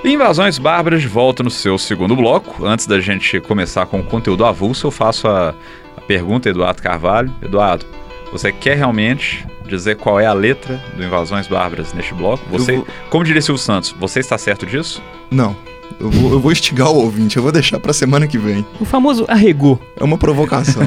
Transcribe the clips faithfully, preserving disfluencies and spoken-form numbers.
Invasões Bárbaras de volta no seu segundo bloco. Antes da gente começar com o conteúdo avulso, eu faço a, a pergunta a Eduardo Carvalho. Eduardo, você quer realmente dizer qual é a letra do Invasões Bárbaras neste bloco? Você, vou... Como diria Silvio Santos, você está certo disso? Não. Eu vou, eu vou instigar o ouvinte, eu vou deixar pra semana que vem. O famoso arregou. É uma provocação.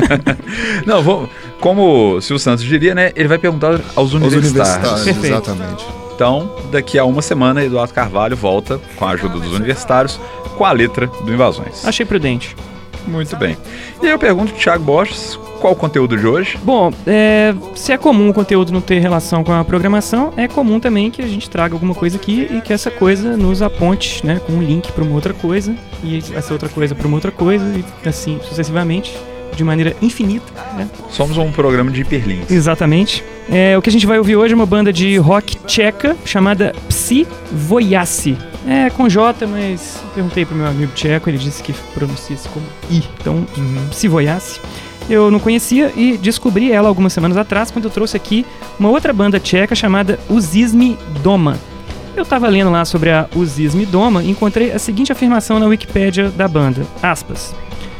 Não, vou, como o Silvio Santos diria, né? Ele vai perguntar aos universitários. Os universitários, exatamente. Então, daqui a uma semana, Eduardo Carvalho volta, com a ajuda dos universitários, com a letra do Invasões. Achei prudente. Muito bem. E aí eu pergunto, Thiago Borges, qual o conteúdo de hoje? Bom, é, se é comum o conteúdo não ter relação com a programação, é comum também que a gente traga alguma coisa aqui e que essa coisa nos aponte, né, com um link para uma outra coisa, e essa outra coisa para uma outra coisa, e assim sucessivamente, de maneira infinita, né? Somos um programa de hiperlinks. Exatamente. É, o que a gente vai ouvir hoje é uma banda de rock tcheca chamada Psi Vojaci. É com J, mas perguntei pro meu amigo tcheco, ele disse que pronuncia-se como I. Então, uhum. Psi Vojaci. Eu não conhecia e descobri ela algumas semanas atrás, quando eu trouxe aqui uma outra banda tcheca chamada Uzizmi Doma. Eu estava lendo lá sobre a Uzizmi Doma e encontrei a seguinte afirmação na Wikipédia da banda, aspas,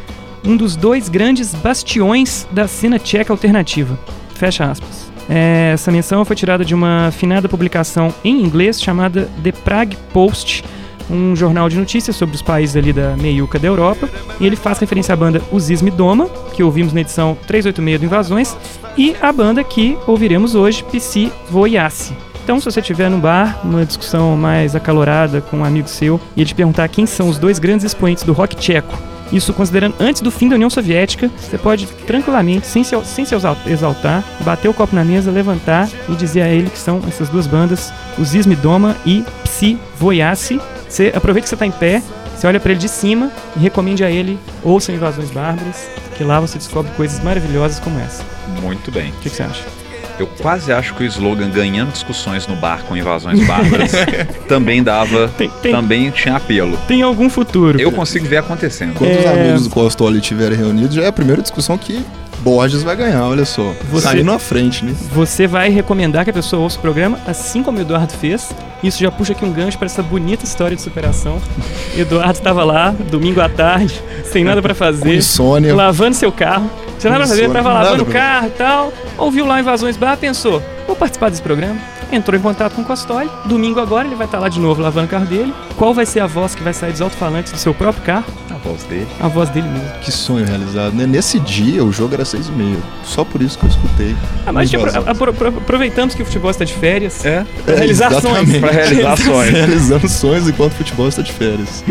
um dos dois grandes bastiões da cena tcheca alternativa, fecha aspas. É, essa menção foi tirada de uma afinada publicação em inglês chamada The Prague Post, um jornal de notícias sobre os países ali da meiuca da Europa, e ele faz referência à banda Uzizmi Doma, que ouvimos na edição trezentos e oitenta e seis do Invasões, e a banda que ouviremos hoje, Psi Vojaci. Então, se você estiver no bar, numa discussão mais acalorada com um amigo seu, e ele te perguntar quem são os dois grandes expoentes do rock tcheco, isso considerando antes do fim da União Soviética, você pode tranquilamente, sem se, sem se exaltar, bater o copo na mesa, levantar e dizer a ele que são essas duas bandas, Uzizmi Doma e Psi Vojaci. Você aproveita que você está em pé, você olha para ele de cima e recomende a ele ouça Invasões Bárbaras, que lá você descobre coisas maravilhosas como essa. Muito bem. O que, que você acha? Eu quase acho que o slogan ganhando discussões no bar com Invasões Bárbaras também dava, tem, tem, também tinha apelo. Tem algum futuro. Eu consigo ver acontecendo. Quando é... os amigos do Costoli estiverem reunidos, já é a primeira discussão que Borges vai ganhar, olha só. Você, saindo à frente, né? Você vai recomendar que a pessoa ouça o programa, assim como o Eduardo fez. Isso já puxa aqui um gancho para essa bonita história de superação. Eduardo estava lá, domingo à tarde, sem nada para fazer. Com insônia. Lavando seu carro. Sem nada pra fazer, tava lavando o carro e tal. Ouviu lá Invasões Bar, pensou, vou participar desse programa. Entrou em contato com o Costoli. Domingo agora ele vai estar lá de novo lavando o carro dele. Qual vai ser a voz que vai sair dos alto-falantes do seu próprio carro? A voz dele. A voz dele mesmo. Que sonho realizado, né? Nesse dia o jogo era seis e meia. Só por isso que eu escutei. Ah, mas tipo, apro- apro- aproveitamos que o futebol está de férias. É. Pra realizar é, sonhos. Pra realizar sonhos. Realizando sonhos enquanto o futebol está de férias.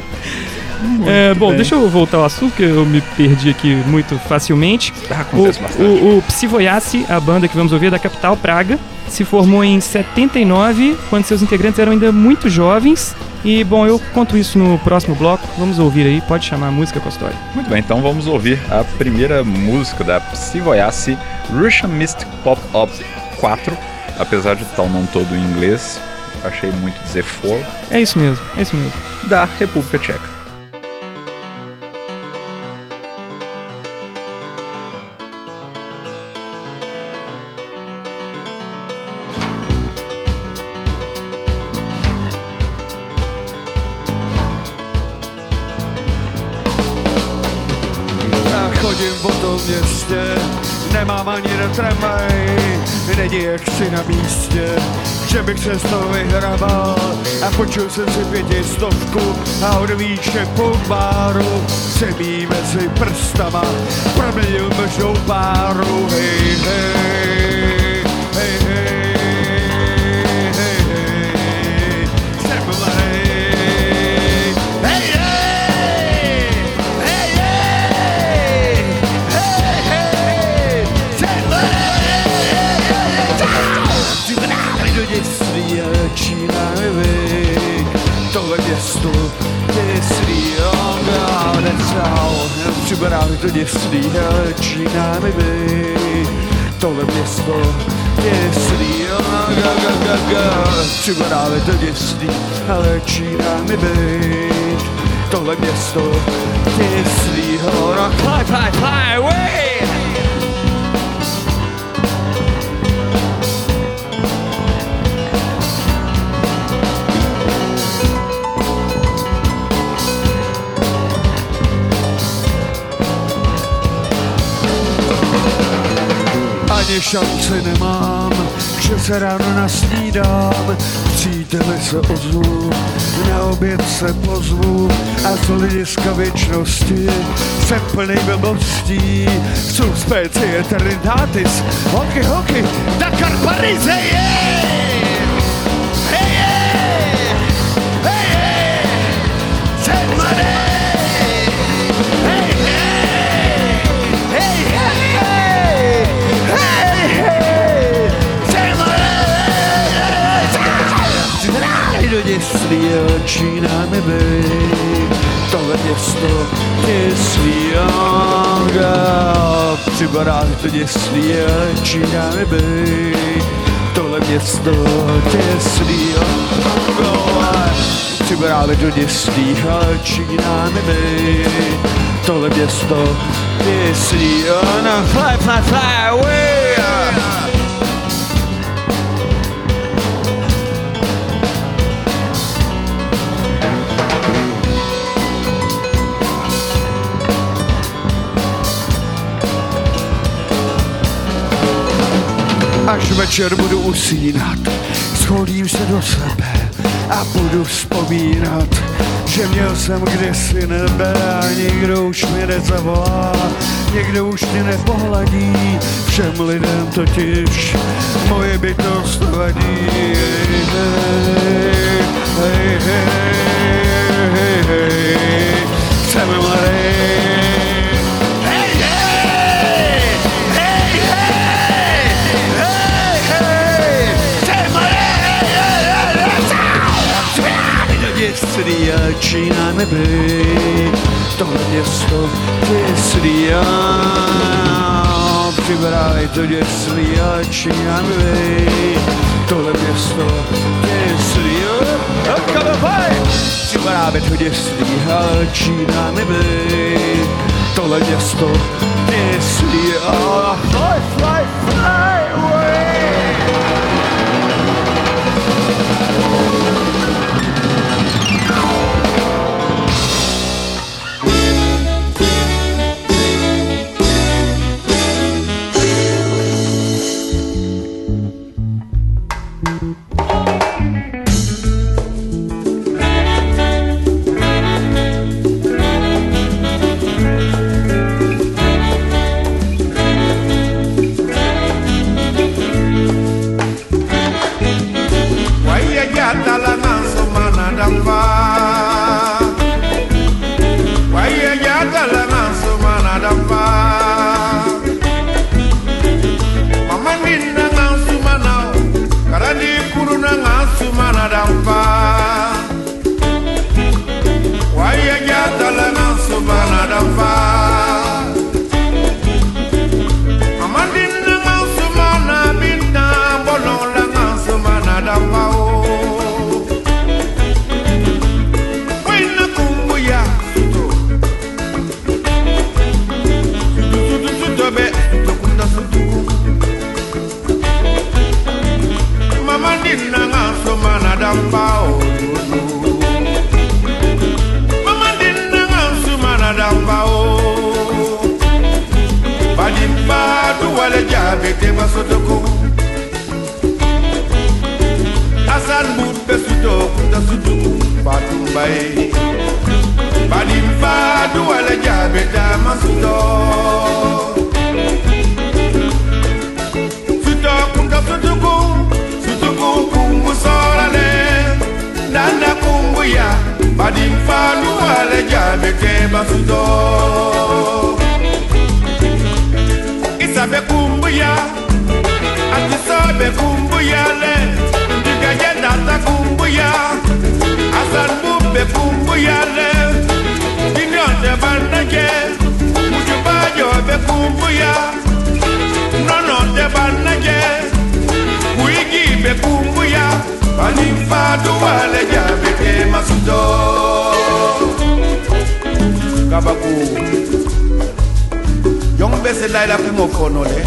É, bom, bem. Deixa eu voltar ao assunto, que eu me perdi aqui muito facilmente. Ah, acontece bastante. O, o Psi Vojaci, a banda que vamos ouvir é da capital, Praga, se formou em setenta e nove, quando seus integrantes eram ainda muito jovens. E, bom, eu conto isso no próximo bloco. Vamos ouvir aí, pode chamar a música com a história. Muito bem, então vamos ouvir a primeira música da Psi Vojaci, Russian Mystic Pop Up quatro. Apesar de estar o nome todo em inglês, achei muito dizer for. É isso mesmo, é isso mesmo. Da República Tcheca. Chodím po tom městě, nemám ani na tramvaj, není jak si na místě, že bych se z toho vyhrabal. A počul jsem si pětistovku a od výše po báru semí mezi prstama, proměnil možnou páru. Hej, hej, hej, hej, hej, hej, jsem mladý. Tohle město děsný, připadá mi to děsný, ale číná mi být. Tohle město děsný, připadá mi to děsný, ale číná mi být. Tohle město děsný, rock, fly, fly, fly away! Ani šanci nemám, že se ráno nasnídám, příteli se ozvu, na oběd se pozvu a z hlediska věčnosti jsem plnej blbostí. Jsou specie eternitatis, holky, holky, Dakar, Paríze, jej! Hej, hej! Hej, hej! Jsem mladej! Hej, hej! Hej, hej! Hej, hej! Jsem mladej! Zvrátej do dětství, začínáme být. Tohle město dětství, připadá to dětství, začínáme být. Tohle město dětství, připadáme do dětství, začínáme být. Tohle město dětství, no fly, fly, fly away. Až večer budu usínat, schodím se do sebe a budu vzpomínat, že měl jsem kdysi nebe a nikdo už mě nezavolá, někdo už mě nepohladí, všem lidem totiž moje bytost vadí. Hej, hej, hej, hej, hej, jsem mladý. Dětství, začínáme být. Tohle město dětství, připadá to dětství, začínáme být. Tohle město dětství, připadá to dětství, začínáme být. Tohle město dětství, fly, fly, fly away. Young bese laila kumo kono le.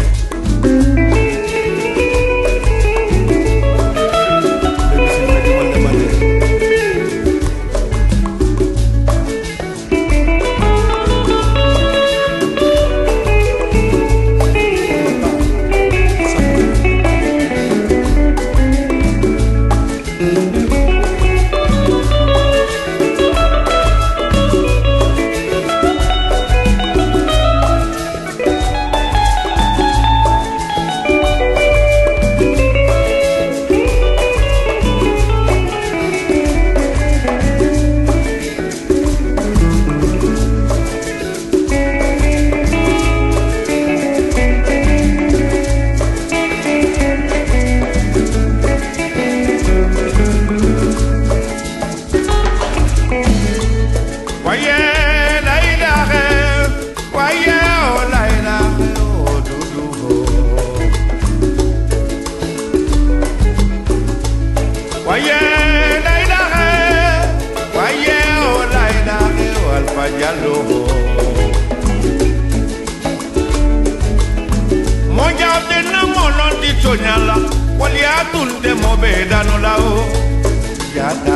tulde mobe dano lao Yata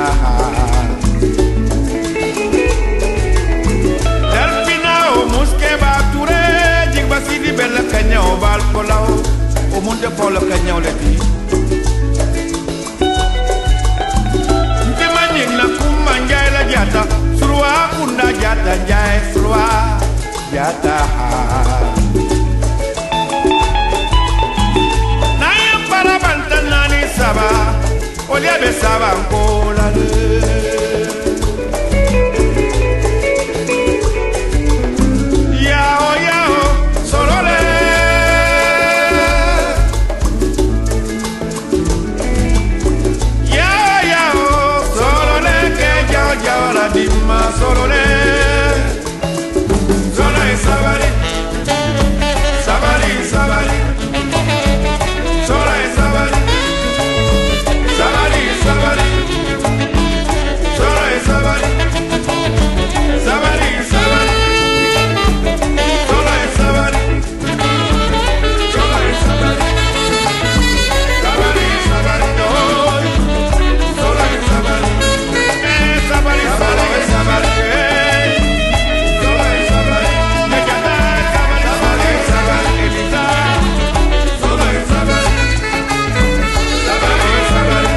Delpina o muske ba ture Jigba sidi bella kanya o bal kolao O munde kola kanya o leti Ntima nying na kumba njay la jata Surwa kunda jata njay surwa Yata Saba, olha be saba ancola Yao yao solole Yao yao solole que yao yao la dimma solole Solole sabari Sabari sabari Solole sabari Sabari, sabari, sabari, sabari, sabari, sabari, sabari, sabari, sabari, sabari, sabari, sabari, sabari, sabari, eh, sabari, sabari, sabari, eh, sabari, sabari, me canta, sabari, sabari, sabari, Elisa, sabari, sabari, sabari, sabari.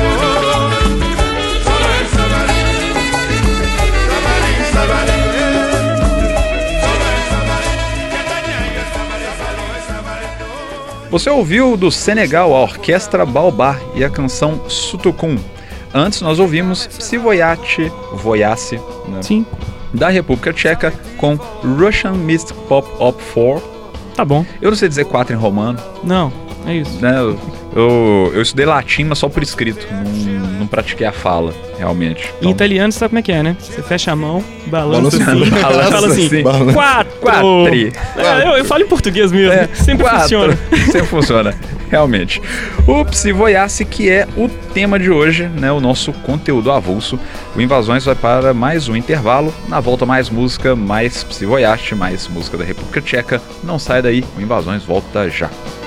Você ouviu do Senegal a Orquestra Baobá e a canção Sutukun. Antes nós ouvimos Psivoyate, Voyace, né? Sim. Da República Tcheca com Russian Mist Pop Up quatro. Tá bom. Eu não sei dizer quatro em romano. Não, é isso. Né? Eu, eu, eu estudei latim, mas só por escrito. Não, não pratiquei a fala, realmente. Em Então, italiano, você sabe como é que é, né? Você fecha a mão, balança, Balança assim, assim. fala assim, Assim. Balança. quatro. Quatri. É, eu, eu falo em português mesmo, É, sempre quatro. funciona. Sempre funciona, realmente. O Psivoyace, que é o tema de hoje, né? O nosso conteúdo avulso. O Invasões vai para mais um intervalo. Na volta, mais música, mais Psivoyace, mais música da República Tcheca. Não sai daí, o Invasões volta já.